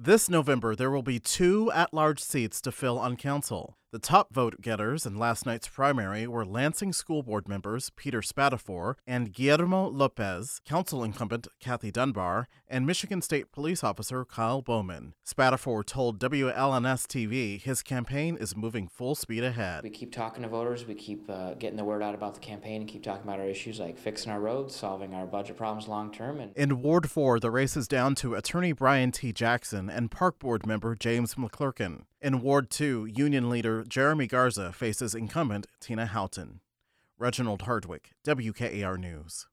This November, there will be 2 at-large seats to fill on council. The top vote-getters in last night's primary were Lansing School Board members Peter Spatafor and Guillermo Lopez, council incumbent Kathy Dunbar, and Michigan State Police Officer Kyle Bowman. Spatafor told WLNS-TV his campaign is moving full speed ahead. We keep talking to voters, we keep getting the word out about the campaign and keep talking about our issues like fixing our roads, solving our budget problems long-term. In Ward 4, the race is down to attorney Brian T. Jackson and Park Board member James McClurkin. In Ward 2, Union leader Jeremy Garza faces incumbent Tina Houghton. Reginald Hardwick, WKAR News.